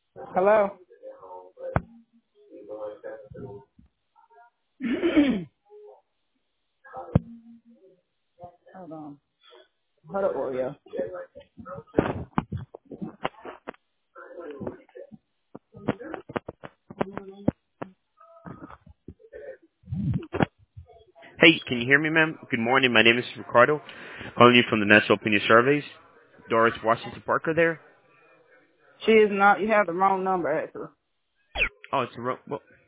Hello? Hold on. Hold up, Oreo. Hey, can you hear me, ma'am? Good morning. My name is Ricardo, calling you from the National Opinion Surveys. Doris Washington Parker there. She is not, you have the wrong number, actually. Oh, it's a